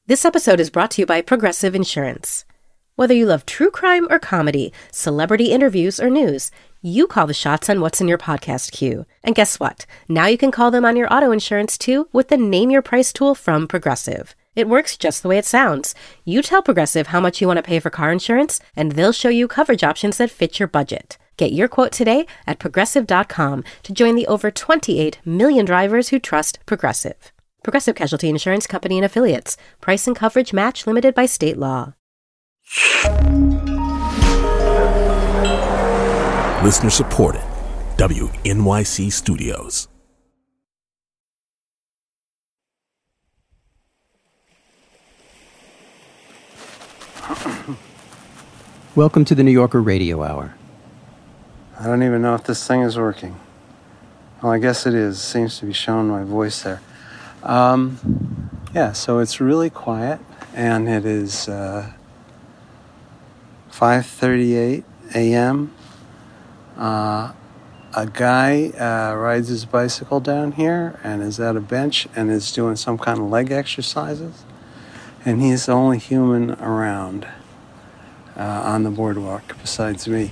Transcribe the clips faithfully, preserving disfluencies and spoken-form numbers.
This episode is brought to you by Progressive Insurance. Whether you love true crime or comedy, celebrity interviews or news, you call the shots on what's in your podcast queue. And guess what? Now you can call them on your auto insurance too with the Name Your Price tool from Progressive. It works just the way it sounds. You tell Progressive how much you want to pay for car insurance, and they'll show you coverage options that fit your budget. Get your quote today at progressive dot com to join the over twenty-eight million drivers who trust Progressive. Progressive Casualty Insurance Company and Affiliates. Price and coverage match limited by state law. Listener supported. W N Y C Studios. Welcome to the New Yorker Radio Hour. I don't even know if this thing is working. Well, I guess it is. It seems to be showing my voice there. Um, yeah, so it's really quiet, and it is uh, five thirty-eight a.m. Uh, a guy uh, rides his bicycle down here and is at a bench and is doing some kind of leg exercises, and he's the only human around uh, on the boardwalk besides me.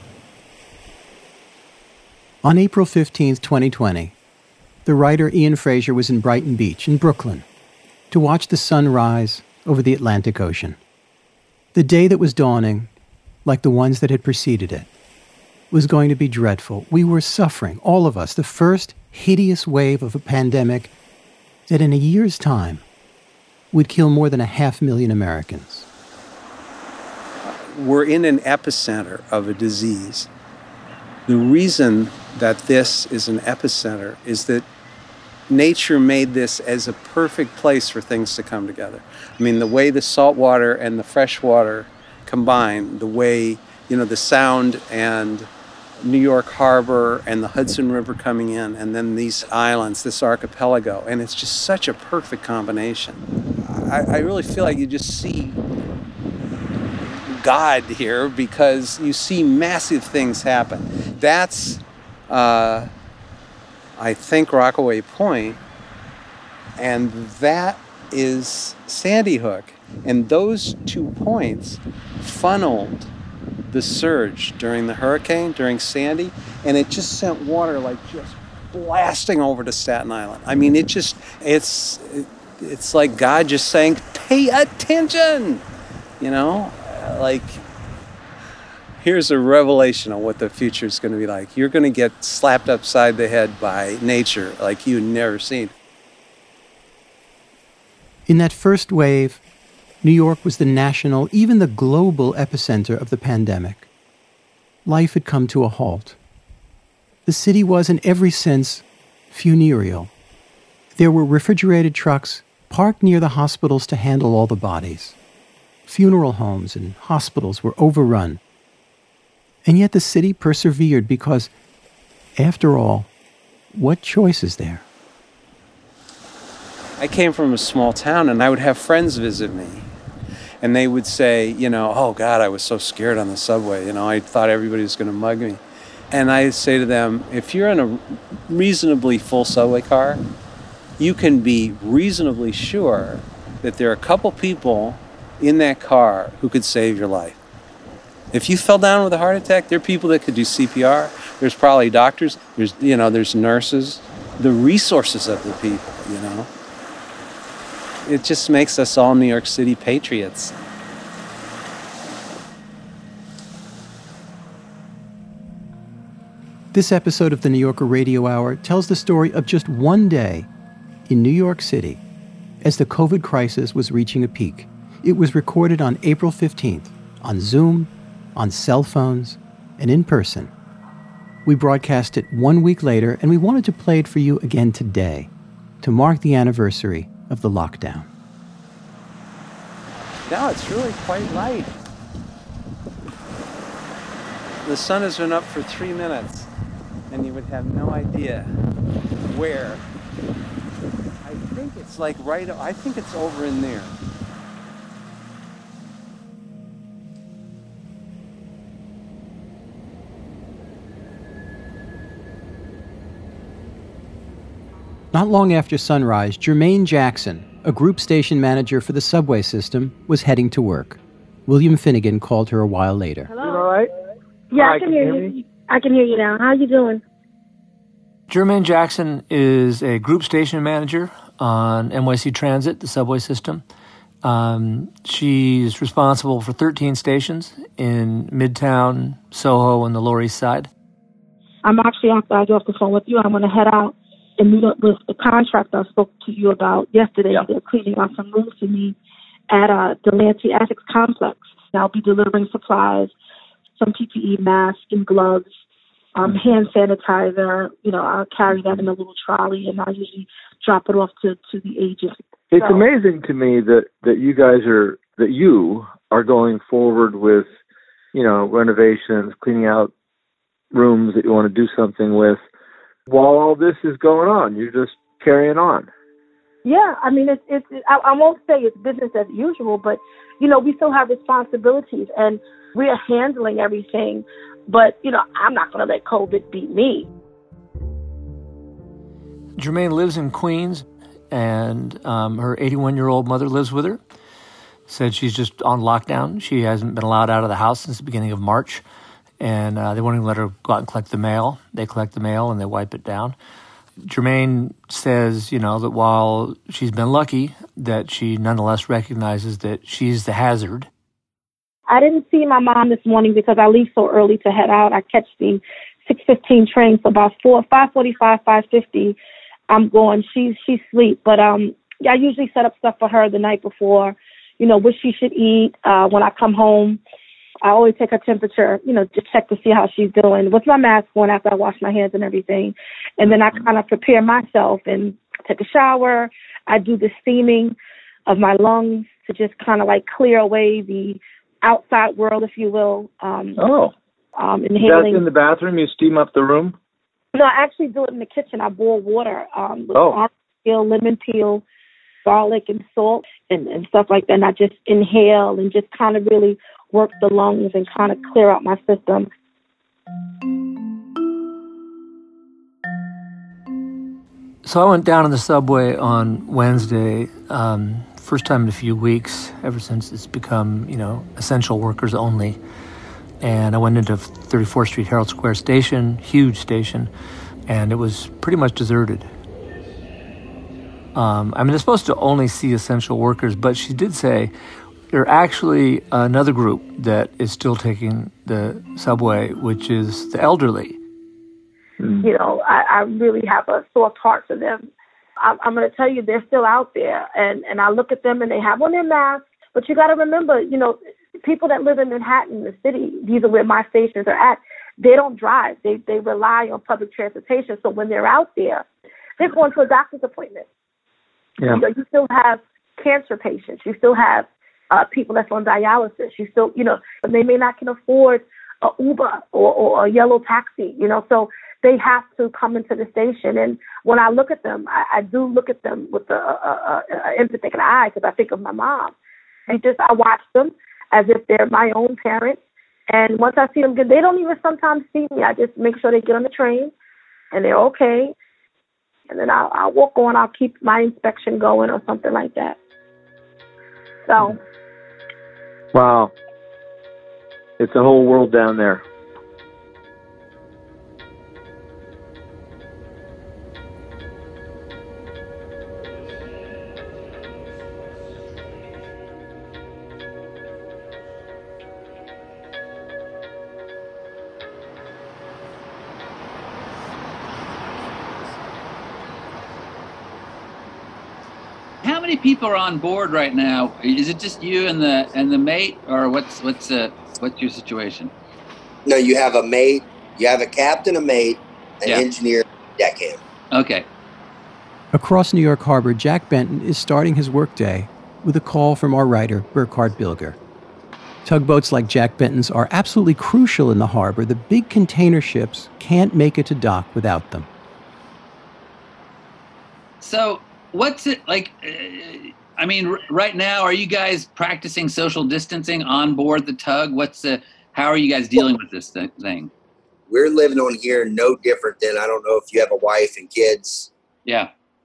On April fifteenth, twenty twenty, the writer Ian Fraser was in Brighton Beach in Brooklyn to watch the sun rise over the Atlantic Ocean. The day that was dawning, like the ones that had preceded it, was going to be dreadful. We were suffering, all of us, the first hideous wave of a pandemic that in a year's time would kill more than a half million Americans. We're in an epicenter of a disease. The reason that this is an epicenter is that nature made this as a perfect place for things to come together. I mean, the way the salt water and the fresh water combine, the way, you know, the Sound and New York Harbor and the Hudson River coming in, and then these islands, this archipelago, and it's just such a perfect combination. I, I really feel like you just see God here because you see massive things happen. That's, uh, I think, Rockaway Point, and that is Sandy Hook. And those two points funneled the surge during the hurricane, during Sandy, and it just sent water like just blasting over to Staten Island. I mean, it just, it's, it, it's like God just saying, pay attention, you know? Like, here's a revelation of what the future is going to be like. You're going to get slapped upside the head by nature like you've never seen. In that first wave, New York was the national, even the global epicenter of the pandemic. Life had come to a halt. The city was, in every sense, funereal. There were refrigerated trucks parked near the hospitals to handle all the bodies. Funeral homes and hospitals were overrun. And yet the city persevered because, after all, what choice is there? I came from a small town, and I would have friends visit me. And they would say, you know, oh, God, I was so scared on the subway. You know, I thought everybody was going to mug me. And I say to them, if you're in a reasonably full subway car, you can be reasonably sure that there are a couple people in that car who could save your life. If you fell down with a heart attack, there are people that could do C P R. There's probably doctors. There's, you know, there's nurses. The resources of the people, you know. It just makes us all New York City patriots. This episode of the New Yorker Radio Hour tells the story of just one day in New York City as the COVID crisis was reaching a peak. It was recorded on April fifteenth, on Zoom, on cell phones, and in person. We broadcast it one week later, and we wanted to play it for you again today to mark the anniversary of the lockdown. Now it's really quite light. The sun has been up for three minutes, and you would have no idea where. I think it's like right, I think it's over in there. Not long after sunrise, Jermaine Jackson, a group station manager for the subway system, was heading to work. William Finnegan called her a while later. Hello? You all right? Yeah, Hi, I can hear you. I can hear you now. How you doing? Jermaine Jackson is a group station manager on N Y C Transit, the subway system. Um, she's responsible for thirteen stations in Midtown, Soho, and the Lower East Side. I'm actually, after I get off the phone with you, I'm going to head out and meet up with the contractor I spoke to you about yesterday. Yeah. They're cleaning out some rooms for me at uh, the Delancey Essex Complex. I'll be delivering supplies, some P P E masks and gloves, um, hand sanitizer. You know, I'll carry that in a little trolley, and I'll usually drop it off to, to the agent. It's So- amazing to me that, that you guys are, that you are going forward with, you know, renovations, cleaning out rooms that you want to do something with, while all this is going on. You're just carrying on. Yeah, I mean, it's, it's, I, I won't say it's business as usual, but, you know, we still have responsibilities and we are handling everything. But, you know, I'm not going to let COVID beat me. Jermaine lives in Queens, and um, her eighty-one-year-old mother lives with her. Said she's just on lockdown. She hasn't been allowed out of the house since the beginning of March, and uh, they won't even let her go out and collect the mail. They collect the mail and they wipe it down. Jermaine says, you know, that while she's been lucky, that she nonetheless recognizes that she's the hazard. I didn't see my mom this morning because I leave so early to head out. I catch the six fifteen train, so about four, five forty-five, five fifty, I'm going. She's she's asleep, but um, yeah, I usually set up stuff for her the night before. You know, what she should eat. Uh, when I come home, I always take her temperature, you know, just check to see how she's doing with my mask on after I wash my hands and everything. And then I kind of prepare myself and take a shower. I do the steaming of my lungs to just kind of like clear away the outside world, if you will. Um, Oh. um, That's inhaling. in the bathroom? You steam up the room? No, I actually do it in the kitchen. I boil water um, with Oh. orange peel, lemon peel, garlic, and salt, and, and stuff like that. And I just inhale and just kind of really work the lungs and kind of clear out my system. So I went down on the subway on Wednesday, um, first time in a few weeks, ever since it's become, you know, essential workers only. And I went into thirty-fourth Street Herald Square station, huge station, and it was pretty much deserted. Um, I mean, they're supposed to only see essential workers, but she did say there's actually another group that is still taking the subway, which is the elderly. You know, I, I really have a soft heart for them. I'm, I'm going to tell you, they're still out there. And, and I look at them and they have on their masks. But you got to remember, you know, people that live in Manhattan, the city, these are where my stations are at, they don't drive. They, they rely on public transportation. So when they're out there, they're going to a doctor's appointment. Yeah. You know, you still have cancer patients. You still have uh, people that's on dialysis. You still, you know, and they may not can afford a Uber or, or a yellow taxi, you know, so they have to come into the station. And when I look at them, I, I do look at them with a, a, a, a empathetic eye because I think of my mom. And just I watch them as if they're my own parents. And once I see them, they don't even sometimes see me. I just make sure they get on the train and they're okay. And then I'll, I'll walk on. I'll keep my inspection going or something like that. So. Wow. It's a whole world down there. How many people are on board right now? Is it just you and the and the mate, or what's what's uh, what's your situation? No, you have a mate, you have a captain, a mate, an Yeah. engineer, deckhand. Okay. Across New York Harbor, Jack Benton is starting his workday with a call from our writer, Burkhard Bilger. Tugboats like Jack Benton's are absolutely crucial in the harbor. The big container ships can't make it to dock without them. So what's it like? Uh, I mean, r- right now, are you guys practicing social distancing on board the tug? What's the? How are you guys dealing with this th- thing? We're living on here no different than, I don't know if you have a wife and kids. Yeah.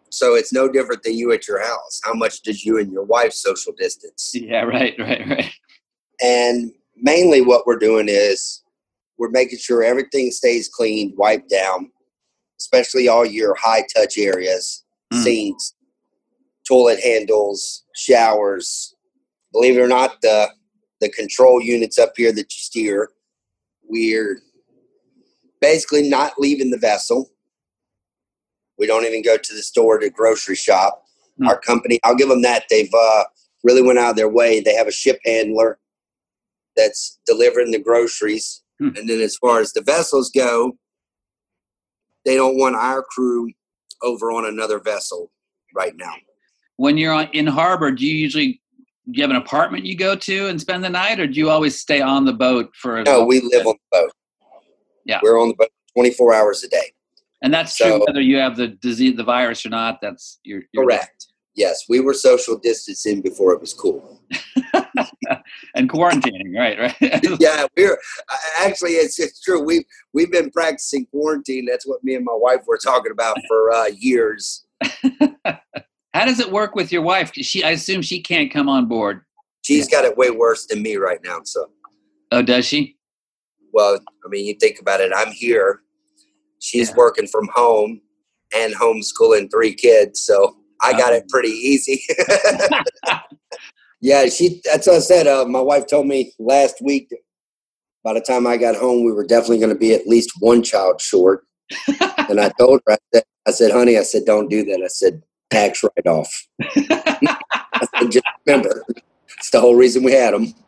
So it's no different than you at your house. How much does you and your wife social distance? Yeah, right, right, right. And mainly what we're doing is we're making sure everything stays cleaned, wiped down, especially all your high-touch areas, mm. sinks, toilet handles, showers. Believe it or not, the the control units up here that you steer, we're basically not leaving the vessel. We don't even go to the store to grocery shop. Mm. Our company, I'll give them that. They've uh, really went out of their way. They have a ship handler that's delivering the groceries. Mm. And then as far as the vessels go, they don't want our crew over on another vessel right now. When you're on, in harbor, do you usually do you have an apartment you go to and spend the night, or do you always stay on the boat for? No, we live on the boat. Yeah, we're on the boat twenty-four hours a day. And that's so, true whether you have the disease, the virus, or not. That's you're, you're correct. Yes, we were social distancing before it was cool. And quarantining, right? Right. Yeah, we're actually it's it's true. We've we've been practicing quarantine. That's what me and my wife were talking about for uh, years. How does it work with your wife? She, I assume she can't come on board. She's got it way worse than me right now. So. Oh, does she? Well, I mean, you think about it. I'm here. She's yeah. working from home and homeschooling three kids, so I got it pretty easy. Yeah, she. That's what I said. Uh, my wife told me last week. By the time I got home, we were definitely going to be at least one child short. And I told her, I said, I said, honey, I said, don't do that. I said, tax write-off. I said, just remember, it's the whole reason we had them.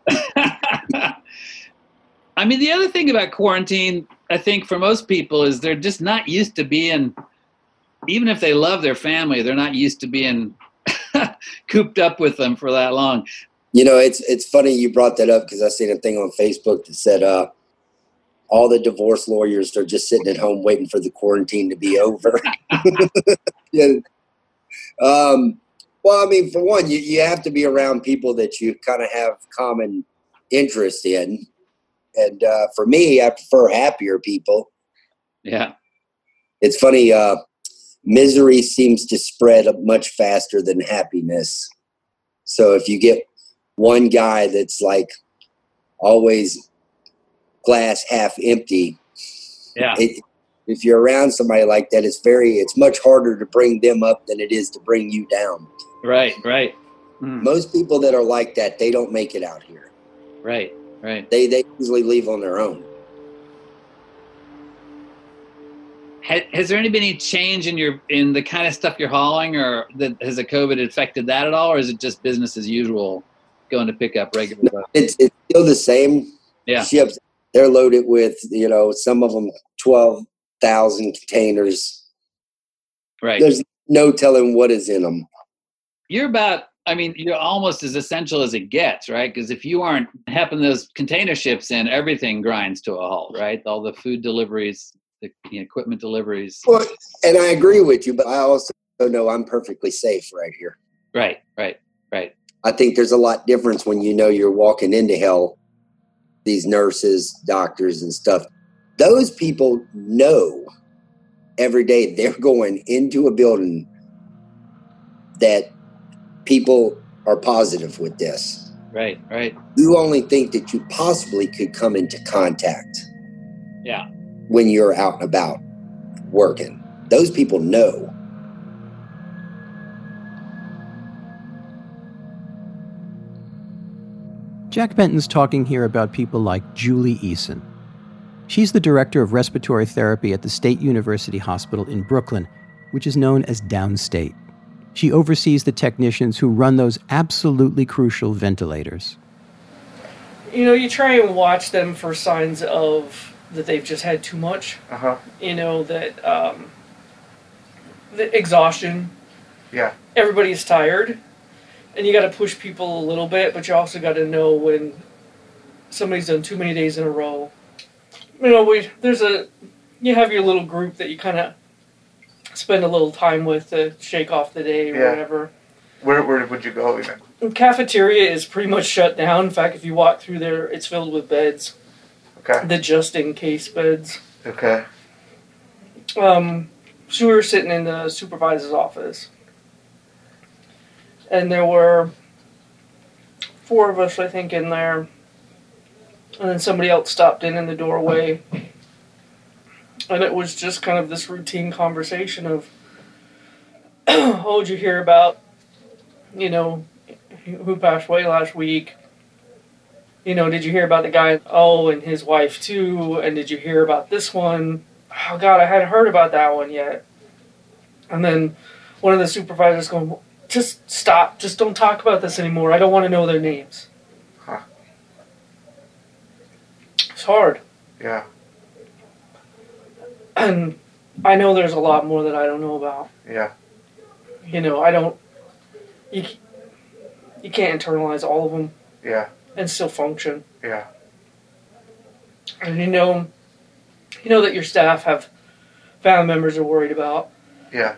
I mean, the other thing about quarantine, I think for most people, is they're just not used to being, even if they love their family, they're not used to being cooped up with them for that long. You know, it's it's funny you brought that up because I seen a thing on Facebook that said uh, all the divorce lawyers are just sitting at home waiting for the quarantine to be over. Yeah. Um, well, I mean, for one, you, you have to be around people that you kind of have common interest in. And uh, for me, I prefer happier people. Yeah. It's funny. Uh, misery seems to spread much faster than happiness. So if you get one guy that's like always glass half empty, yeah. It, if you're around somebody like that, it's very, it's much harder to bring them up than it is to bring you down. Right, right. Mm. Most people that are like that, they don't make it out here. Right, right. They they usually leave on their own. Has, has there any been any change in your in the kind of stuff you're hauling, or that, has the COVID affected that at all, or is it just business as usual, going to pick up regular stuff? No, it's it's still the same. Yeah. Ships, they're loaded with, you know, some of them twelve thousand containers. Right. There's no telling what is in them. You're about, I mean, you're almost as essential as it gets, right? Because if you aren't helping those container ships in, everything grinds to a halt, right? All the food deliveries, the equipment deliveries. Well, and I agree with you, but I also know I'm perfectly safe right here. Right, right, right. I think there's a lot difference when you know you're walking into hell, these nurses, doctors, and stuff. Those people know every day they're going into a building that people are positive with this. Right, right. You only think that you possibly could come into contact. Yeah. When you're out and about working. Those people know. Jack Benton's talking here about people like Julie Eason. She's the director of respiratory therapy at the State University Hospital in Brooklyn, which is known as Downstate. She oversees the technicians who run those absolutely crucial ventilators. You know, you try and watch them for signs of that they've just had too much. Uh-huh. You know, that um, the exhaustion. Yeah. Everybody's tired. And you got to push people a little bit, but you also got to know when somebody's done too many days in a row. You know, we there's a you have your little group that you kind of spend a little time with to shake off the day or yeah. whatever. Where where would you go even? The cafeteria is pretty much shut down. In fact, if you walk through there, it's filled with beds. Okay. The just in case beds. Okay. Um, So we were sitting in the supervisor's office. And there were four of us, I think, in there. And then somebody else stopped in in the doorway. And it was just kind of this routine conversation of, oh, did you hear about, you know, who passed away last week? You know, did you hear about the guy, oh, and his wife too? And did you hear about this one? Oh, God, I hadn't heard about that one yet. And then one of the supervisors going, just stop. Just don't talk about this anymore. I don't want to know their names. Huh. It's hard. Yeah. And I know there's a lot more that I don't know about. Yeah. You know, I don't... You, you can't internalize all of them. Yeah. And still function. Yeah. And you know... You know that your staff have family members are worried about. Yeah.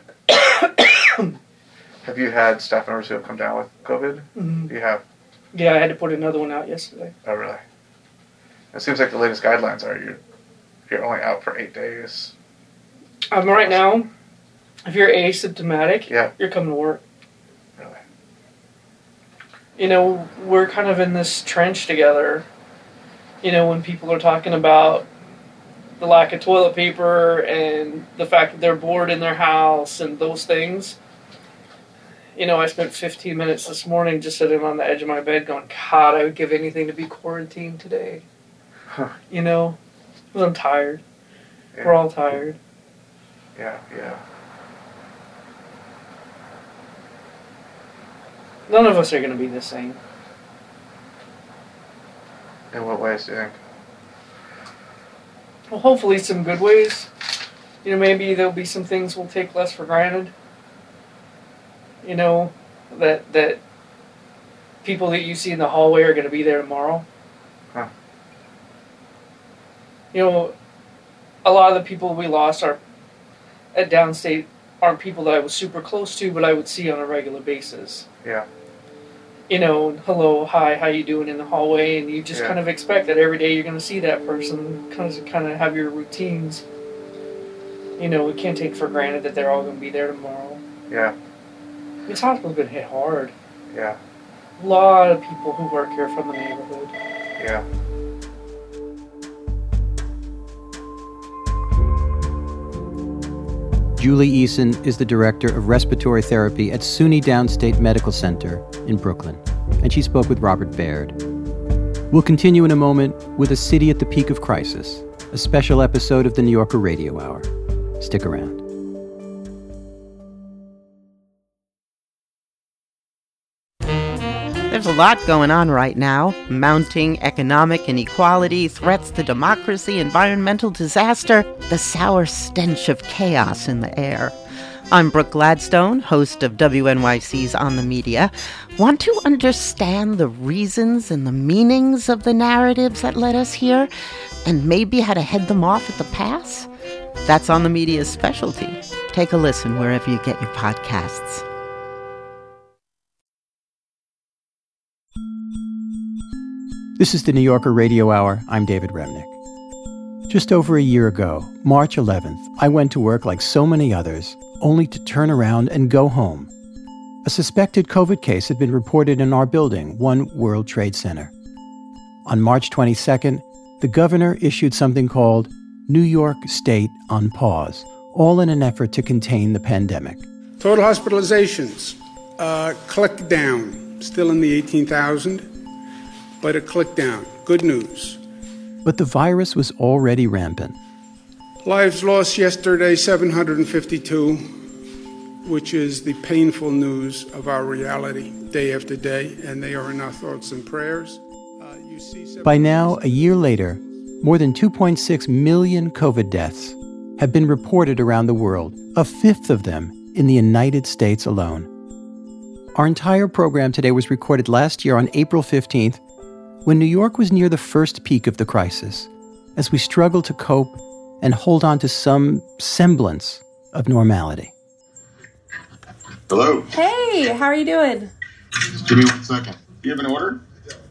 Have you had staff members who have come down with COVID? Mm-hmm. You have? Yeah, I had to put another one out yesterday. Oh, really? It seems like the latest guidelines are you're, you're only out for eight days. Um, right now, if you're asymptomatic, yeah. you're coming to work. Really? You know, we're kind of in this trench together. You know, when people are talking about the lack of toilet paper and the fact that they're bored in their house and those things. You know, I spent fifteen minutes this morning just sitting on the edge of my bed going, God, I would give anything to be quarantined today. Huh. You know? Because I'm tired. Yeah. We're all tired. Yeah, yeah. None of us are going to be the same. In what ways do you think? Well, hopefully some good ways. You know, maybe there'll be some things we'll take less for granted. You know, that that people that you see in the hallway are going to be there tomorrow. Huh. You know, a lot of the people we lost are at Downstate aren't people that I was super close to, but I would see on a regular basis. Yeah. You know, hello, hi, how you doing in the hallway, and you just yeah. kind of expect that every day you're going to see that person, kind of kind of have your routines. You know, we can't take for granted that they're all going to be there tomorrow. Yeah. This hospital's been hit hard. Yeah. A lot of people who work here from the neighborhood. Yeah. Julie Eason is the director of respiratory therapy at SUNY Downstate Medical Center in Brooklyn, and she spoke with Robert Baird. We'll continue in a moment with A City at the Peak of Crisis, a special episode of the New Yorker Radio Hour. Stick around. There's a lot going on right now. Mounting economic inequality, threats to democracy, environmental disaster, the sour stench of chaos in the air. I'm Brooke Gladstone, host of W N Y C's On the Media. Want to understand the reasons and the meanings of the narratives that led us here, and maybe how to head them off at the pass? That's On the Media's specialty. Take a listen wherever you get your podcasts. This is the New Yorker Radio Hour. I'm David Remnick. Just over a year ago, March eleventh, I went to work like so many others, only to turn around and go home. A suspected COVID case had been reported in our building, One World Trade Center. On March twenty-second, the governor issued something called New York State on Pause, all in an effort to contain the pandemic. Total hospitalizations, uh, click down, still in the eighteen thousand. But a click down. Good news. But the virus was already rampant. Lives lost yesterday, seven hundred fifty-two, which is the painful news of our reality day after day, and they are in our thoughts and prayers. Uh, you see By now, a year later, more than two point six million COVID deaths have been reported around the world, a fifth of them in the United States alone. Our entire program today was recorded last year on April fifteenth, when New York was near the first peak of the crisis, as we struggled to cope and hold on to some semblance of normality. Hello. Hey, how are you doing? Just give me one second. Do you have an order?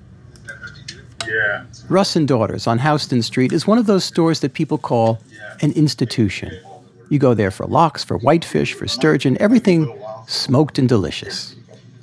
Yeah. Russ and Daughters on Houston Street is one of those stores that people call an institution. You go there for lox, for whitefish, for sturgeon, everything smoked and delicious.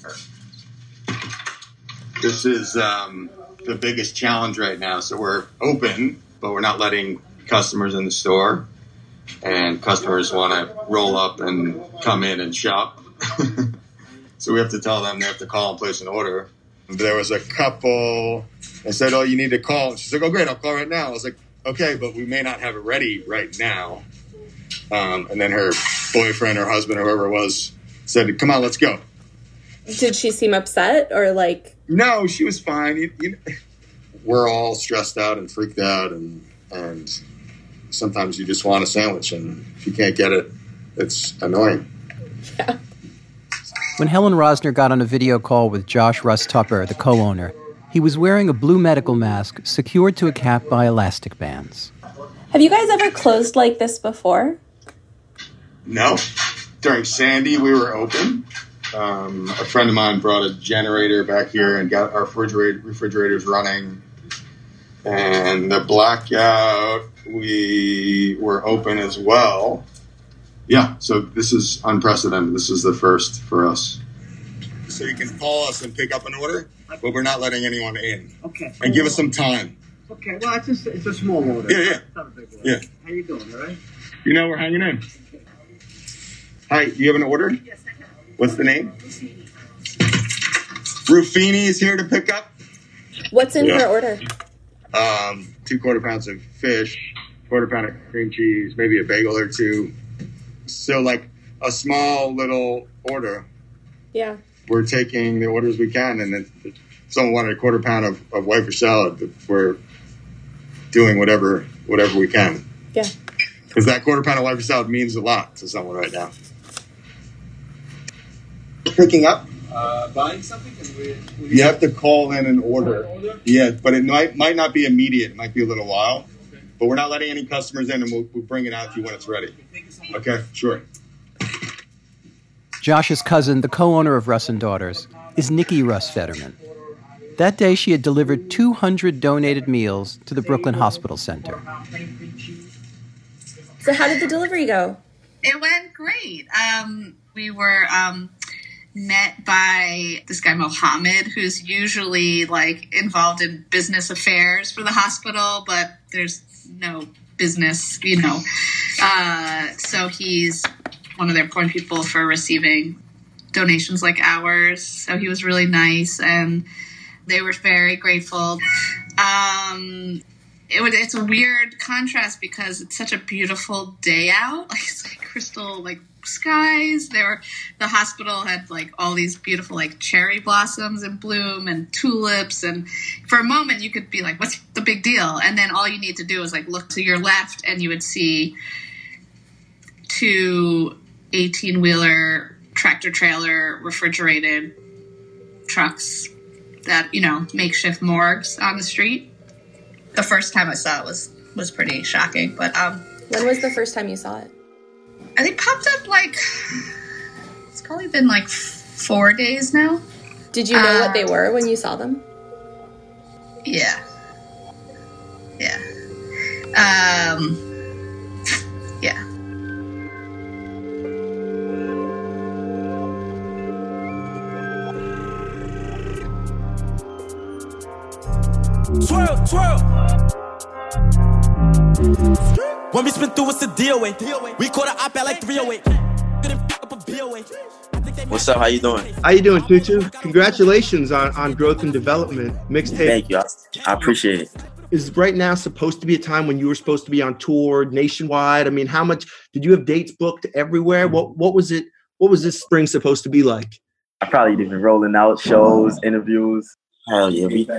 This is um, the biggest challenge right now. So we're open, but we're not letting customers in the store. And customers want to roll up and come in and shop. So we have to tell them they have to call and place an order. There was a couple, I said, oh, you need to call. She's like, oh, great, I'll call right now. I was like, okay, but we may not have it ready right now. Um, and then her boyfriend or husband or whoever it was said, come on, let's go. Did she seem upset or like? No, she was fine. You, you, we're all stressed out and freaked out. And, and sometimes you just want a sandwich. And if you can't get it, it's annoying. Yeah. When Helen Rosner got on a video call with Josh Russ Tupper, the co-owner, he was wearing a blue medical mask secured to a cap by elastic bands. Have you guys ever closed like this before? No. During Sandy, we were open. Um, a friend of mine brought a generator back here and got our refrigerator, refrigerators running. And the blackout, we were open as well. Yeah, so this is unprecedented. This is the first for us. So you can call us and pick up an order, but we're not letting anyone in. Okay. And give us some time. Okay, well, it's a, it's a small order. Yeah, yeah. It's not a big order. Yeah. How you doing, all right? You know we're hanging in. Hi, do you have an order? Yes, I have. What's the name? Ruffini is here to pick up. What's in Yeah. her order? Um, two quarter pounds of fish, quarter pound of cream cheese, maybe a bagel or two. So like a small little order. Yeah. We're taking the orders we can, and then if someone wanted a quarter pound of, of whitefish salad, we're doing whatever whatever we can. Yeah. Because that quarter pound of whitefish salad means a lot to someone right now. Picking up? Uh, buying something? We, we You have to call in an order. order? Yeah, but it might might not be immediate. It might be a little while. Okay. But we're not letting any customers in, and we'll, we'll bring it out to you when it's ready. Okay, sure. Josh's cousin, the co-owner of Russ and Daughters, is Nikki Russ Fetterman. That day, she had delivered two hundred donated meals to the Brooklyn Hospital Center. So how did the delivery go? It went great. Um, we were um, met by this guy, Mohammed, who's usually like involved in business affairs for the hospital, but there's no business, you know. Uh, so he's one of their point people for receiving donations like ours. So he was really nice, and they were very grateful. Um, it would, it's a weird contrast because it's such a beautiful day out. Like, it's like crystal, like skies. There were, the hospital had like all these beautiful like cherry blossoms in bloom and tulips. And for a moment you could be like, what's the big deal? And then all you need to do is like look to your left and you would see two eighteen wheeler tractor trailer refrigerated trucks that, you know, makeshift morgues on the street. The first time I saw it was, was pretty shocking. But um, when was the first time you saw it? And they popped up like, it's probably been like four days now. Did you know uh, what they were when you saw them? Yeah. Yeah. Um, yeah. Twirl, twirl. When we spin through, it's the deal with. We caught an op at like three oh eight. What's up? How you doing? How you doing, Tutu? Congratulations on, on growth and development. Mixtape. Thank you. I, I appreciate it. Is right now supposed to be a time when you were supposed to be on tour nationwide? I mean, how much did you have dates booked everywhere? What what was it? What was this spring supposed to be like? I probably been rolling out shows, interviews. Hell yeah, we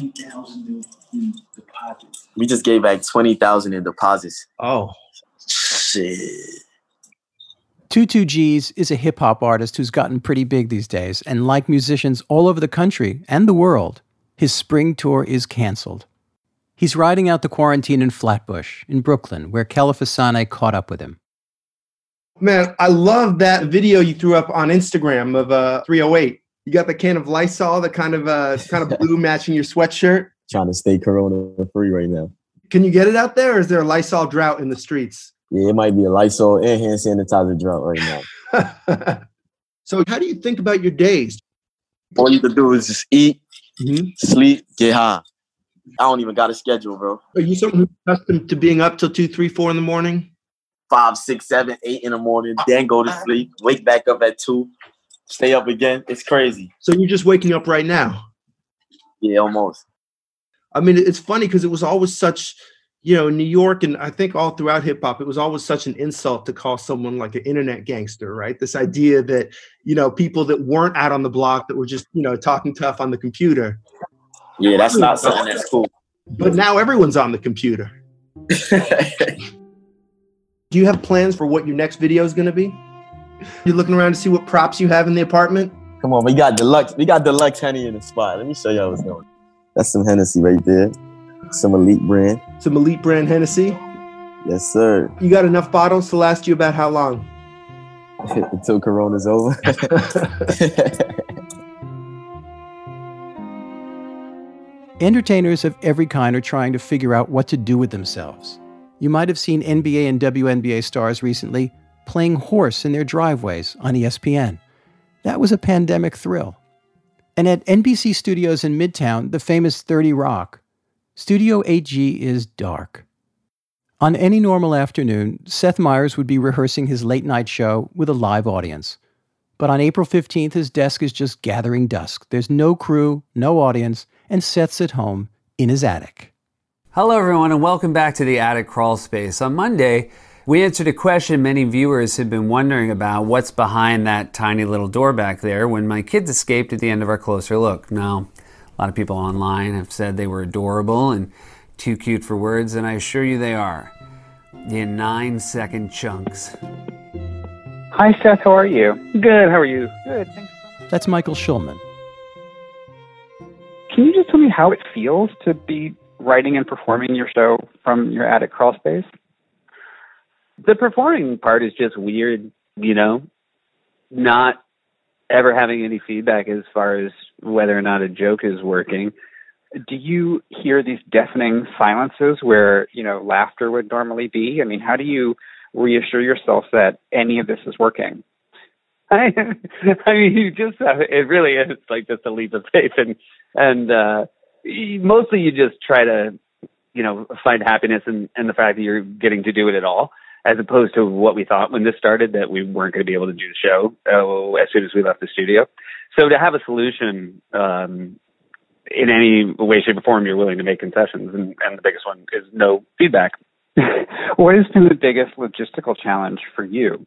we just gave back twenty thousand in deposits. Oh, shit. two two G's is a hip-hop artist who's gotten pretty big these days, and like musicians all over the country and the world, his spring tour is canceled. He's riding out the quarantine in Flatbush, in Brooklyn, where Kela Fasane caught up with him. Man, I love that video you threw up on Instagram of uh, three oh eight. You got the can of Lysol, the kind of uh, kind of blue matching your sweatshirt. Trying to stay corona free right now. Can you get it out there, or is there a Lysol drought in the streets? Yeah, it might be a Lysol and hand sanitizer drop right now. So how do you think about your days? All you can do is just eat, mm-hmm. sleep, get high. I don't even got a schedule, bro. Are you someone who's accustomed to being up till two, three, four in the morning? Five, six, seven, eight in the morning, then go to sleep, wake back up at two, stay up again. It's crazy. So you're just waking up right now? Yeah, almost. I mean, it's funny because it was always such, you know, in New York and I think all throughout hip hop, it was always such an insult to call someone like an internet gangster, right? This idea that, you know, people that weren't out on the block, that were just, you know, talking tough on the computer. Yeah, that's not something that's cool. But now everyone's on the computer. Do you have plans for what your next video is going to be? You're looking around to see what props you have in the apartment? Come on, we got deluxe. We got deluxe Henny in the spot. Let me show y'all what's going on. That's some Hennessy right there. Some elite brand. Some elite brand Hennessy? Yes, sir. You got enough bottles to last you about how long? Until Corona's over. Entertainers of every kind are trying to figure out what to do with themselves. You might have seen N B A and W N B A stars recently playing horse in their driveways on E S P N. That was a pandemic thrill. And at N B C Studios in Midtown, the famous thirty Rock, Studio eight G is dark. On any normal afternoon, Seth Meyers would be rehearsing his late-night show with a live audience. But on April fifteenth, his desk is just gathering dust. There's no crew, no audience, and Seth's at home in his attic. Hello, everyone, and welcome back to the Attic Crawl Space. On Monday, we answered a question many viewers had been wondering about: what's behind that tiny little door back there when my kids escaped at the end of our Closer Look. Now, a lot of people online have said they were adorable and too cute for words, and I assure you they are. In nine-second chunks. Hi, Seth. How are you? Good. How are you? Good. Thanks. That's Michael Schulman. Can you just tell me how it feels to be writing and performing your show from your attic crawl space? The performing part is just weird, you know, not ever having any feedback as far as whether or not a joke is working. Do you hear these deafening silences where, you know, laughter would normally be? I mean, how do you reassure yourself that any of this is working? I, I mean, you just have, it really is like just a leap of faith. And, and uh, mostly you just try to, you know, find happiness in, in the fact that you're getting to do it at all, as opposed to what we thought when this started, that we weren't going to be able to do the show uh, as soon as we left the studio. So to have a solution um, in any way, shape, or form, you're willing to make concessions. And, and the biggest one is no feedback. What has been the biggest logistical challenge for you?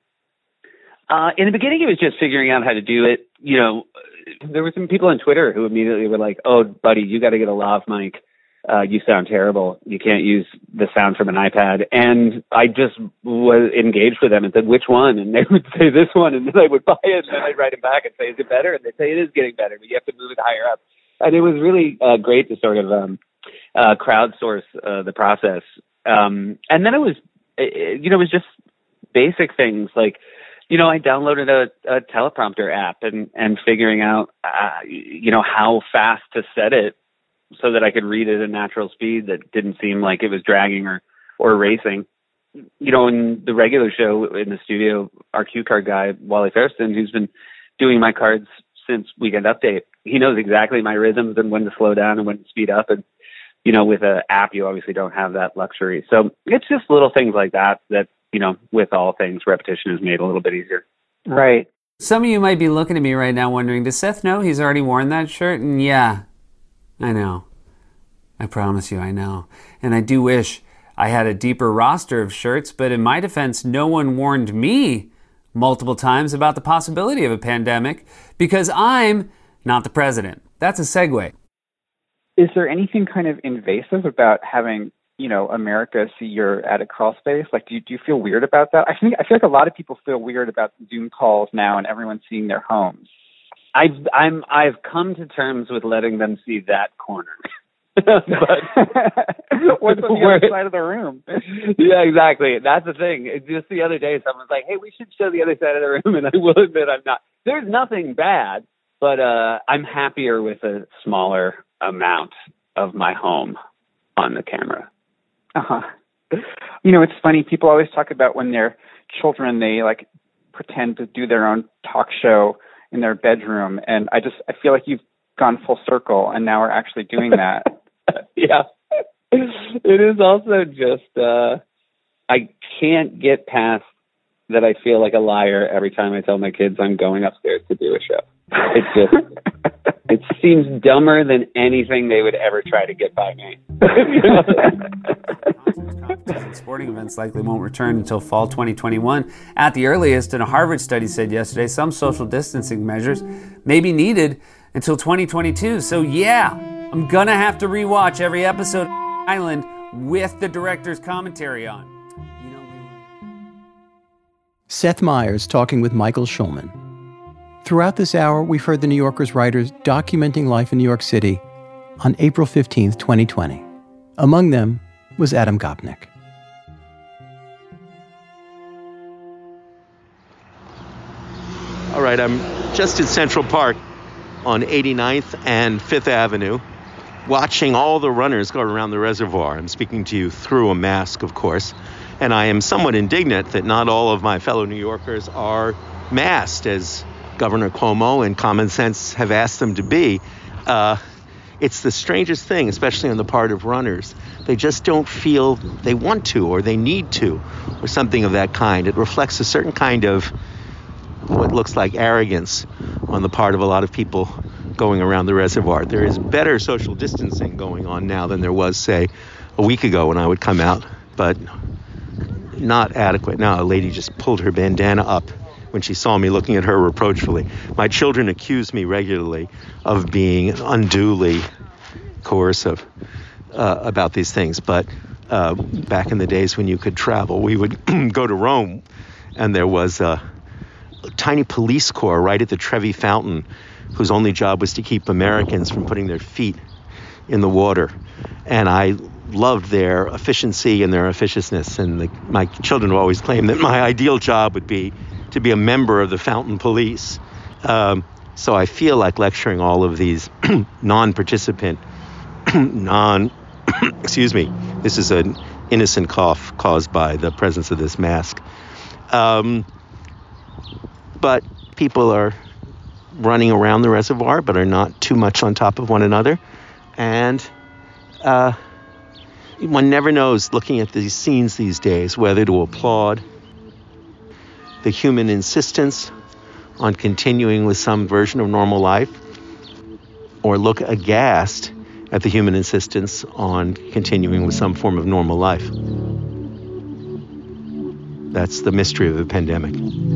Uh, in the beginning, it was just figuring out how to do it. You know, there were some people on Twitter who immediately were like, "Oh, buddy, you got to get a lav mic. Uh, you sound terrible. You can't use the sound from an iPad." And I just was engaged with them and said, "Which one?" And they would say this one, and then I would buy it, and then I'd write it back and say, "Is it better?" And they'd say, "It is getting better, but you have to move it higher up." And it was really uh, great to sort of um, uh, crowdsource uh, the process. Um, and then it was, it, you know, it was just basic things like, you know, I downloaded a, a teleprompter app and, and figuring out, uh, you know, how fast to set it so that I could read at a natural speed that didn't seem like it was dragging or, or racing. You know, in the regular show in the studio, our cue card guy, Wally Fairstein, who's been doing my cards since Weekend Update, he knows exactly my rhythms and when to slow down and when to speed up. And, you know, with an app, you obviously don't have that luxury. So it's just little things like that that, you know, with all things, repetition is made a little bit easier. Right. Some of you might be looking at me right now wondering, does Seth know he's already worn that shirt? And yeah, I know. I promise you, I know. And I do wish I had a deeper roster of shirts, but in my defense, no one warned me multiple times about the possibility of a pandemic because I'm not the president. That's a segue. Is there anything kind of invasive about having, you know, America see your attic crawl space? Like, do you, do you feel weird about that? I think I feel like a lot of people feel weird about Zoom calls now and everyone seeing their homes. I've I'm I've come to terms with letting them see that corner. But what's on the other side of the room? Yeah, exactly. That's the thing. Just the other day, someone's like, "Hey, we should show the other side of the room," and I will admit I'm not. There's nothing bad, but uh, I'm happier with a smaller amount of my home on the camera. Uh-huh. You know, it's funny. People always talk about when they're children, they like pretend to do their own talk show in their bedroom. And I just, I feel like you've gone full circle and now we're actually doing that. Yeah. It is also just, uh, I can't get past that I feel like a liar every time I tell my kids I'm going upstairs to do a show. It's just, it seems dumber than anything they would ever try to get by me. Sporting events likely won't return until fall twenty twenty-one at the earliest, and a Harvard study said yesterday some social distancing measures may be needed until twenty twenty-two. So yeah, I'm gonna have to rewatch every episode of Island with the director's commentary on. Seth Meyers talking with Michael Schulman. Throughout this hour, we've heard the New Yorker's writers documenting life in New York City on April fifteenth, twenty twenty. Among them was Adam Gopnik. All right, I'm just in Central Park on eighty-ninth and fifth Avenue, watching all the runners go around the reservoir. I'm speaking to you through a mask, of course, and I am somewhat indignant that not all of my fellow New Yorkers are masked, as Governor Cuomo and Common Sense have asked them to be. Uh, it's the strangest thing, especially on the part of runners. They just don't feel they want to, or they need to, or something of that kind. It reflects a certain kind of what looks like arrogance on the part of a lot of people going around the reservoir. There is better social distancing going on now than there was, say, a week ago when I would come out, but not adequate. Now, a lady just pulled her bandana up when she saw me looking at her reproachfully. My children accuse me regularly of being unduly coercive uh, about these things, but uh, back in the days when you could travel, we would go to Rome, and there was a tiny police corps right at the Trevi Fountain whose only job was to keep Americans from putting their feet in the water. And I loved their efficiency and their officiousness. And the, my children always claim that my ideal job would be to be a member of the Fountain Police. Um, so I feel like lecturing all of these non-participant, non, excuse me, this is an innocent cough caused by the presence of this mask. Um, but people are running around the reservoir, but are not too much on top of one another. And uh, one never knows, looking at these scenes these days, whether to applaud the human insistence on continuing with some version of normal life, or look aghast at the human insistence on continuing with some form of normal life. That's the mystery of the pandemic.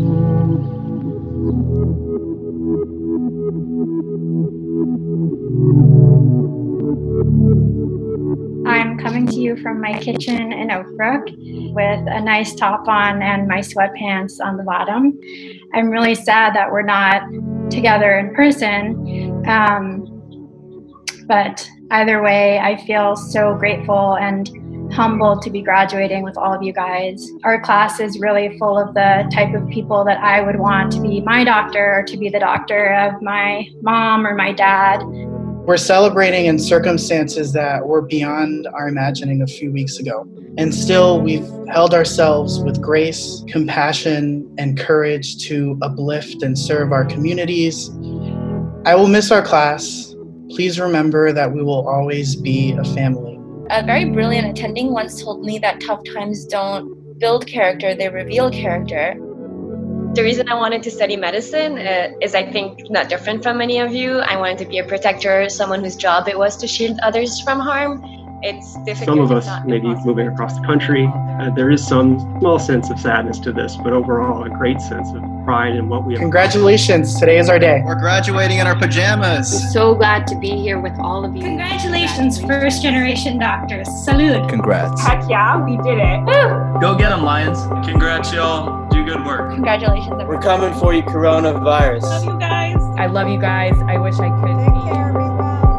I'm coming to you from my kitchen in Oak Brook with a nice top on and my sweatpants on the bottom. I'm really sad that we're not together in person, um, but either way, I feel so grateful and humbled to be graduating with all of you guys. Our class is really full of the type of people that I would want to be my doctor or to be the doctor of my mom or my dad. We're celebrating in circumstances that were beyond our imagining a few weeks ago. And still, we've held ourselves with grace, compassion, and courage to uplift and serve our communities. I will miss our class. Please remember that we will always be a family. A very brilliant attending once told me that tough times don't build character, they reveal character. The reason I wanted to study medicine uh, is, I think, not different from many of you. I wanted to be a protector, someone whose job it was to shield others from harm. It's difficult. Some of us may be moving across the country. Uh, there is some small sense of sadness to this, but overall a great sense of pride in what we have. Congratulations, today is our day. We're graduating in our pajamas. We're so glad to be here with all of you. Congratulations, first generation doctors. Salute. Congrats. Heck yeah, we did it. Woo! Go get them, Lions. Congrats, y'all. Do good work. Congratulations. Everyone. We're coming for you, coronavirus. Love you guys. I love you guys. I wish I could. Take care, everyone.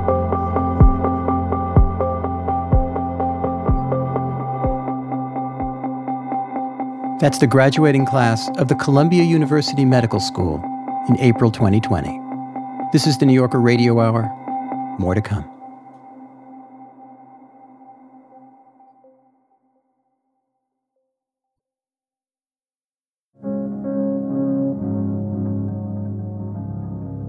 That's the graduating class of the Columbia University Medical School in April twenty twenty. This is the New Yorker Radio Hour. More to come.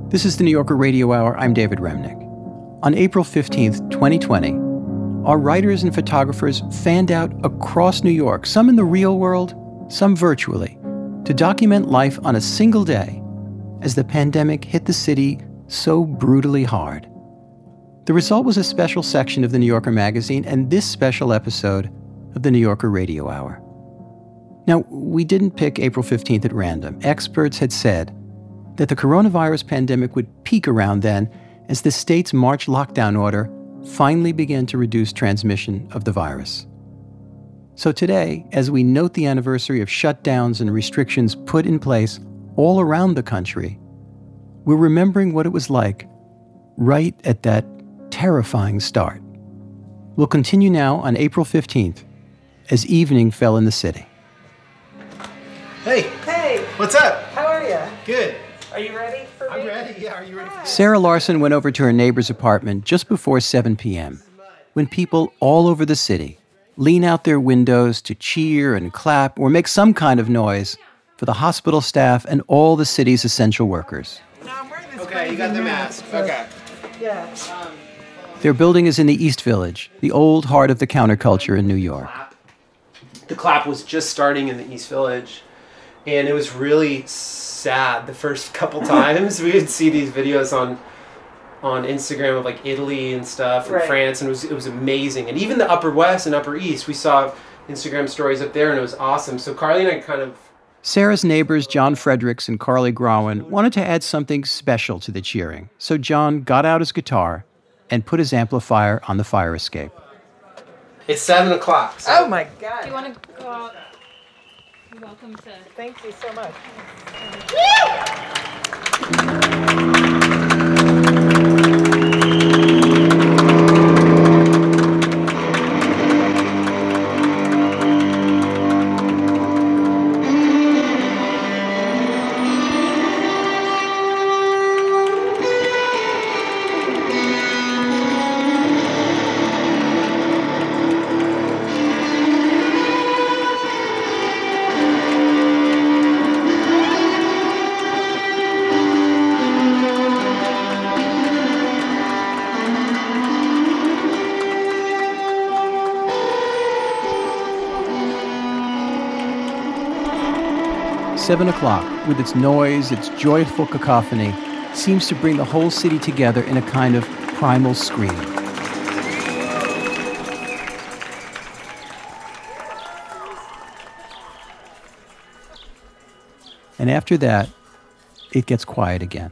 This is the New Yorker Radio Hour. I'm David Remnick. On April fifteenth, twenty twenty, our writers and photographers fanned out across New York, some in the real world, some virtually, to document life on a single day as the pandemic hit the city so brutally hard. The result was a special section of the New Yorker magazine and this special episode of the New Yorker Radio Hour. Now, we didn't pick April fifteenth at random. Experts had said that the coronavirus pandemic would peak around then as the state's March lockdown order finally began to reduce transmission of the virus. So today, as we note the anniversary of shutdowns and restrictions put in place all around the country, we're remembering what it was like right at that terrifying start. We'll continue now on April fifteenth as evening fell in the city. Hey. Hey. What's up? How are you? Good. Are you ready for me? I'm ready. Yeah, are you ready for me? Sarah Larson went over to her neighbor's apartment just before seven p.m. when people all over the city lean out their windows to cheer and clap or make some kind of noise for the hospital staff and all the city's essential workers. Okay, you got the mask. Okay. Yeah. Um, Their building is in the East Village, the old heart of the counterculture in New York. the clap was just starting in the East Village, and it was really sad the first couple times. We would see these videos on on Instagram of like Italy and stuff and Right. France, and it was it was amazing. And even the Upper West and Upper East, we saw Instagram stories up there, and it was awesome. So Carly and I kind of Sarah's neighbors, John Fredericks and Carly Growen, wanted to add something special to the cheering. So John got out his guitar and put his amplifier on the fire escape. It's seven o'clock. So. Oh my God. Do you want to go out? You're welcome to. Thank you so much. Seven o'clock, with its noise, its joyful cacophony, seems to bring the whole city together in a kind of primal scream. And after that, it gets quiet again.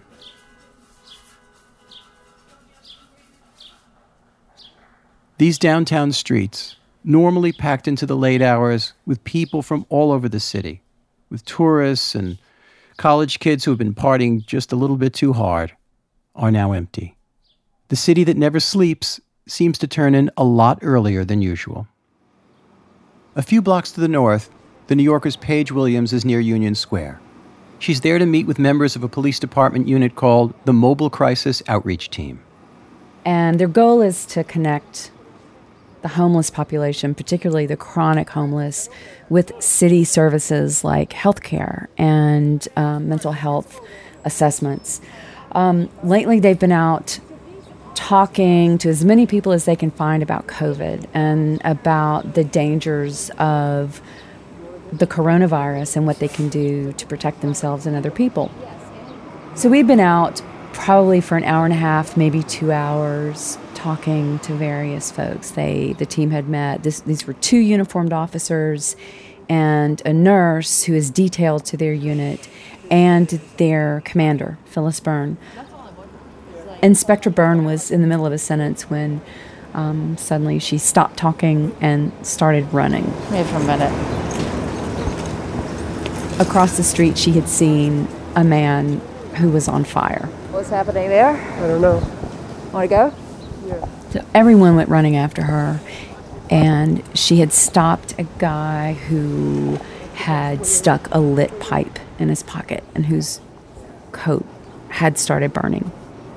These downtown streets, normally packed into the late hours with people from all over the city, with tourists and college kids who have been partying just a little bit too hard, are now empty. The city that never sleeps seems to turn in a lot earlier than usual. A few blocks to the north, the New Yorker's Paige Williams is near Union Square. She's there to meet with members of a police department unit called the Mobile Crisis Outreach Team. And their goal is to connect the homeless population, particularly the chronic homeless, with city services like healthcare and um, mental health assessments. Um, lately, they've been out talking to as many people as they can find about COVID and about the dangers of the coronavirus and what they can do to protect themselves and other people. So we've been out probably for an hour and a half, maybe two hours, talking to various folks. They, the team had met. This, these were two uniformed officers and a nurse who is detailed to their unit, and their commander, Phyllis Byrne. Inspector Byrne was in the middle of a sentence when um, suddenly she stopped talking and started running. Wait for a minute. Across the street, she had seen a man who was on fire. What's happening there? I don't know. Want to go? Yeah. So everyone went running after her, and she had stopped a guy who had stuck a lit pipe in his pocket and whose coat had started burning.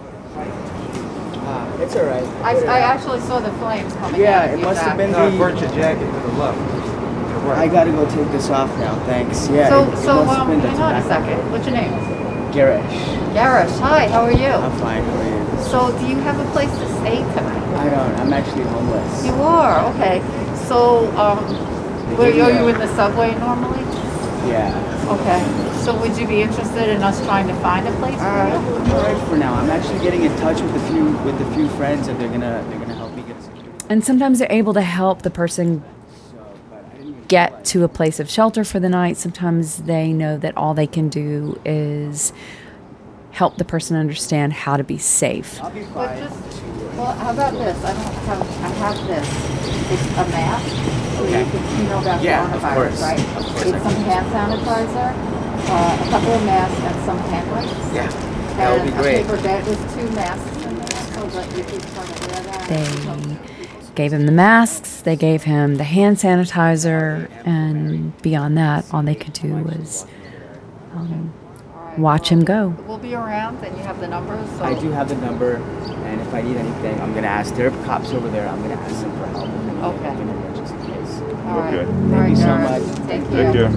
Uh, it's all right. I, I actually saw the flames coming Yeah, out it of your must have back. been no, the... burnt your jacket to the left. I gotta go take this off now, thanks. Yeah, So, it, it so must have um, been the hang on a tobacco. second. What's your name? Garish. Garish, hi, how are you? I'm fine, how are you? So do you have a place to stay tonight? I don't, I'm actually homeless. You are, okay. So, um, where, are you in the subway normally? Yeah. Okay. So would you be interested in us trying to find a place Uh, for you? all right for now. I'm actually getting in touch with a few with a few friends, and they're gonna they're gonna help me get security. And sometimes they're able to help the person get to a place of shelter for the night. Sometimes they know that all they can do is help the person understand how to be safe. But just, well, how about this? I don't have, I have this. It's a mask, so Okay. you can, you know about Yeah, of coronavirus, course. right? Of course It's I some can. hand sanitizer, uh, a couple of masks, and some hand wipes. Yeah, that would be And great. a paper bag with two masks in there, so that you can kind of wear that. They gave him the masks, they gave him the hand sanitizer, and beyond that, all they could do was um, watch him go. We'll be around, and you have the numbers. So. I do have the number, and if I need anything, I'm gonna ask. There are cops over there. I'm gonna ask them for help if I need Okay. anything, just in case. All right. Thank All right, you so Garrett. much. Take care.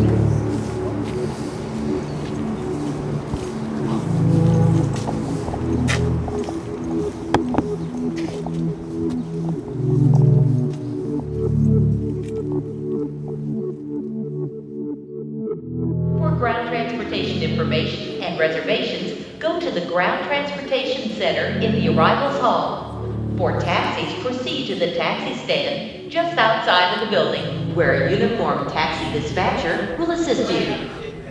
For ground transportation information and reservations, go to the Ground Transportation Center in the Arrivals Hall. For taxis, proceed to the taxi stand just outside of the building, where a uniformed taxi dispatcher will assist you.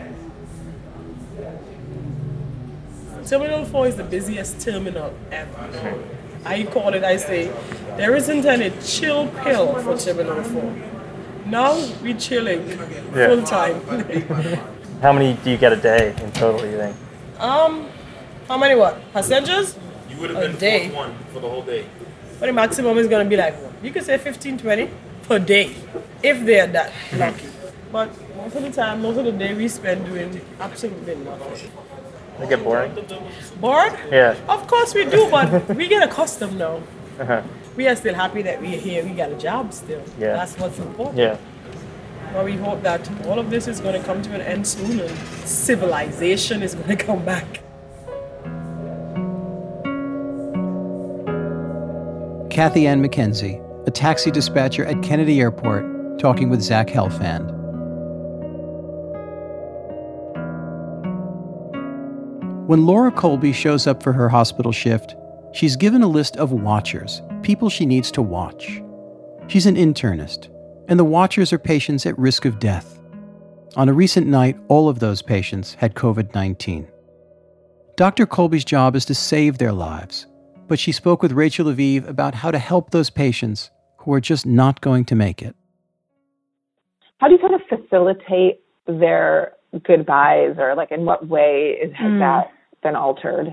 Terminal four is the busiest terminal ever. I call it, I say, there isn't any chill pill for Terminal four. Now we're chilling Yeah. full time. How many do you get a day in total, you think? um, how many what? Passengers? You would have A been day. fourth one for the whole day. But the maximum is going to be like, you could say fifteen, twenty per day, if they're that lucky. But most of the time, most of the day we spend doing absolutely nothing. They get boring? Bored? Yeah. Of course we do, but we get accustomed now. Uh-huh. We are still happy that we're here. We got a job still. Yeah. That's what's important. Yeah. But we hope that all of this is going to come to an end soon and civilization is going to come back. Kathy Ann McKenzie, a taxi dispatcher at Kennedy Airport, talking with Zach Helfand. When Laura Colby shows up for her hospital shift, she's given a list of watchers, people she needs to watch. She's an internist, and the watchers are patients at risk of death. On a recent night, all of those patients had covid nineteen. Doctor Colby's job is to save their lives, but she spoke with Rachel Aviv about how to help those patients who are just not going to make it. How do you kind of facilitate their goodbyes, or like in what way is, has Mm. that been altered?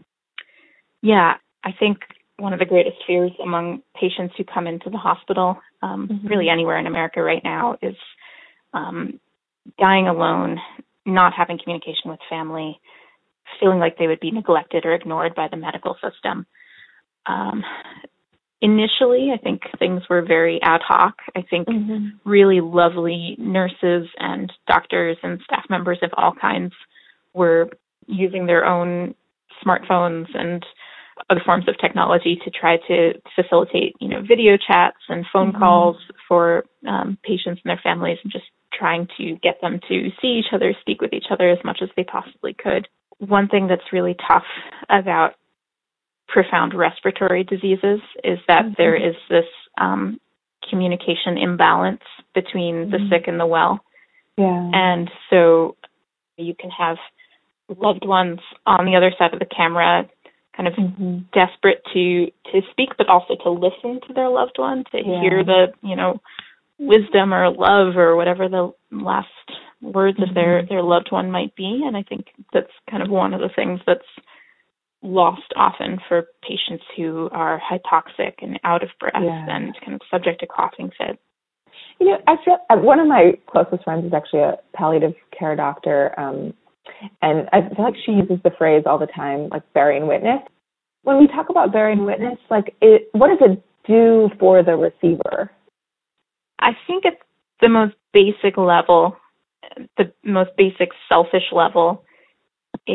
Yeah, I think one of the greatest fears among patients who come into the hospital, um, Mhm. really anywhere in America right now, is um, dying alone, not having communication with family, feeling like they would be neglected or ignored by the medical system. Um, initially, I think things were very ad hoc. I think really lovely nurses and doctors and staff members of all kinds were using their own smartphones and other forms of technology to try to facilitate, you know, video chats and phone Mhm. calls for um, patients and their families, and just trying to get them to see each other, speak with each other as much as they possibly could. One thing that's really tough about profound respiratory diseases is that Mhm. there is this um, communication imbalance between the Mhm. sick and the well. Yeah. And so you can have loved ones on the other side of the camera kind of Mm-hmm. desperate to to speak, but also to listen to their loved one, to Yeah. hear the, you know, wisdom or love or whatever the last words of their, Mhm. their loved one might be. And I think that's kind of one of the things that's lost often for patients who are hypoxic and out of breath Yeah. and kind of subject to coughing fits. You know, I feel uh, one of my closest friends is actually a palliative care doctor, um, and I feel like she uses the phrase all the time, like bearing witness. When we talk about bearing witness, like, it, what does it do for the receiver? I think at the most basic level, the most basic selfish level, it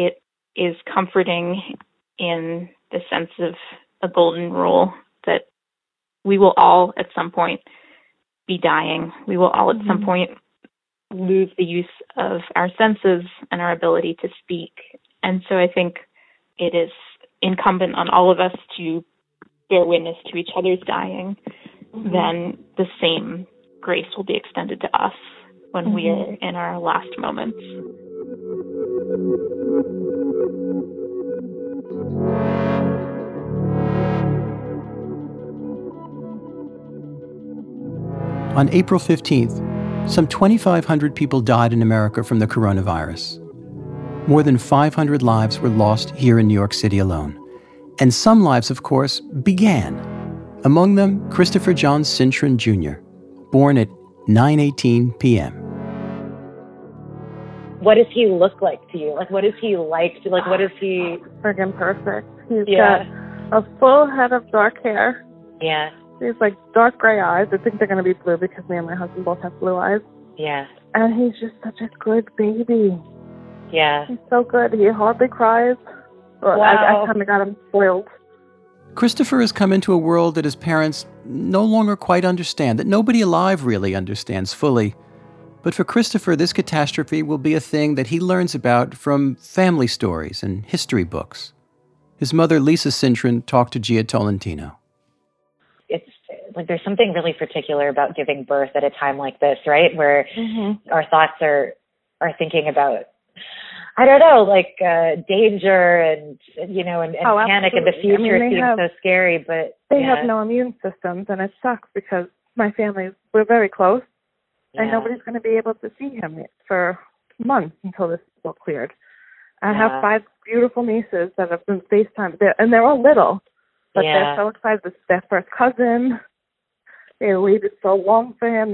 is comforting in the sense of a golden rule that we will all at some point be dying. We will all at mm-hmm. some point lose the use of our senses and our ability to speak. And so I think it is incumbent on all of us to bear witness to each other's dying. Mm-hmm. Then the same grace will be extended to us when mm-hmm. we are in our last moments. On April fifteenth, some twenty-five hundred people died in America from the coronavirus. More than five hundred lives were lost here in New York City alone. And some lives, of course, began. Among them, Christopher John Cintron Junior, born at nine eighteen p.m. What does he look like to you? Like, what is he like? To, like, what is he? Friggin' perfect. He's yeah. got a full head of dark hair. Yeah. He's like dark gray eyes. I think they're going to be blue because me and my husband both have blue eyes. Yeah. And he's just such a good baby. Yeah. He's so good. He hardly cries. Or wow. I, I kind of got him spoiled. Christopher has come into a world that his parents no longer quite understand, that nobody alive really understands fully. But for Christopher, this catastrophe will be a thing that he learns about from family stories and history books. His mother, Lisa Cintron, talked to Gia Tolentino. It's like there's something really particular about giving birth at a time like this, right? Where mm-hmm. our thoughts are are thinking about, I don't know, like uh, danger and, you know, and, and oh, absolutely. panic in the future I mean, seems have, so scary, but they yeah. have no immune systems, and it sucks because my family, we're very close, yeah. and nobody's going to be able to see him for months until this is all cleared. I yeah. have five beautiful nieces that have been FaceTime, they're, and they're all little, but yeah. they're so excited. This is their first cousin. They waited so long for him.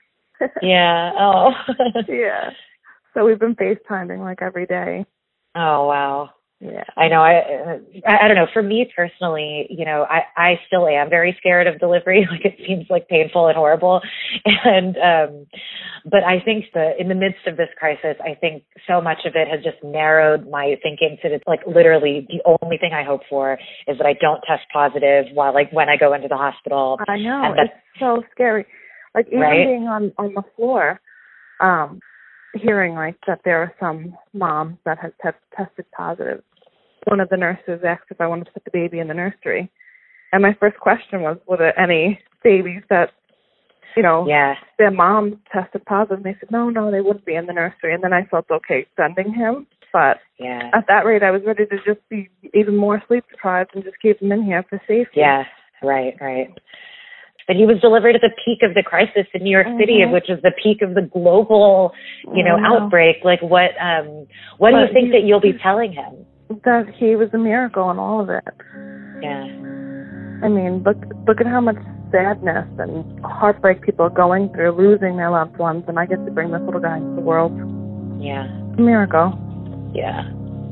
yeah. Oh. yeah. So we've been FaceTiming like every day. Oh, wow. Yeah. I know. I, I I don't know. For me personally, you know, I, I still am very scared of delivery. Like it seems like painful and horrible. And, um, but I think that in the midst of this crisis, I think so much of it has just narrowed my thinking to like literally the only thing I hope for is that I don't test positive while like when I go into the hospital. I know. And it's so scary. Like even right? being on, on the floor, um, hearing like that there are some moms that have te- tested positive. One of the nurses asked if I wanted to put the baby in the nursery. And my first question was, were there any babies that, you know, yeah. their mom tested positive? And they said, no, no, they wouldn't be in the nursery. And then I felt okay sending him. But yeah. at that rate, I was ready to just be even more sleep deprived and just keep him in here for safety. Yeah, right, right. But he was delivered at the peak of the crisis in New York mm-hmm. City, which is the peak of the global, you know, know. outbreak. Like, what, um, what do but you think that you'll be telling him? That he was a miracle in all of it. Yeah. I mean, look, look at how much sadness and heartbreak people are going through, losing their loved ones, and I get to bring this little guy into the world. Yeah. It's a miracle. Yeah.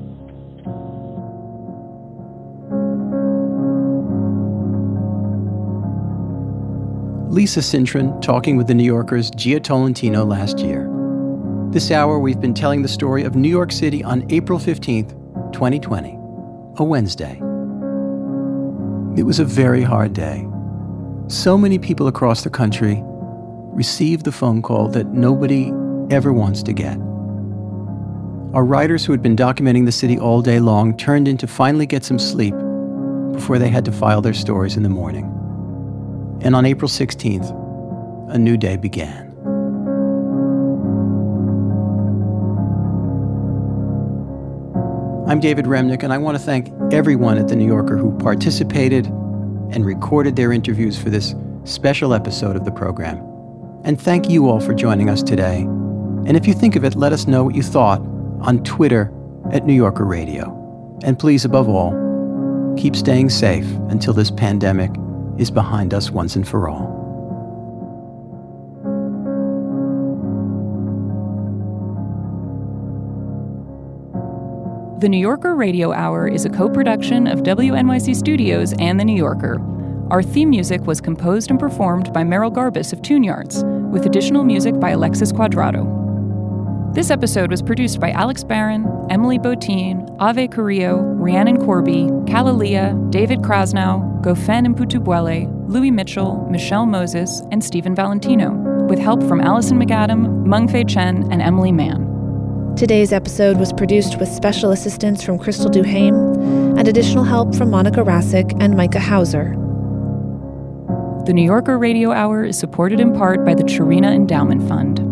Lisa Cintron talking with the New Yorker's Gia Tolentino last year. This hour, we've been telling the story of New York City on April fifteenth, twenty twenty, a Wednesday. It was a very hard day. So many people across the country received the phone call that nobody ever wants to get. Our writers who had been documenting the city all day long turned in to finally get some sleep before they had to file their stories in the morning. And on April sixteenth, a new day began. I'm David Remnick, and I want to thank everyone at The New Yorker who participated and recorded their interviews for this special episode of the program. And thank you all for joining us today. And if you think of it, let us know what you thought on Twitter at New Yorker Radio. And please, above all, keep staying safe until this pandemic is behind us once and for all. The New Yorker Radio Hour is a co-production of W N Y C Studios and The New Yorker. Our theme music was composed and performed by Merrill Garbus of Tune Yards, with additional music by Alexis Quadrado. This episode was produced by Alex Barron, Emily Botine, Ave Carrillo, Rhiannon Corby, Kalalia, David Krasnow, Gofen Mputubwele, Louis Mitchell, Michelle Moses, and Stephen Valentino, with help from Allison McAdam, Mengfei Chen, and Emily Mann. Today's episode was produced with special assistance from Crystal Duhame and additional help from Monica Rasick and Micah Hauser. The New Yorker Radio Hour is supported in part by the Chirina Endowment Fund.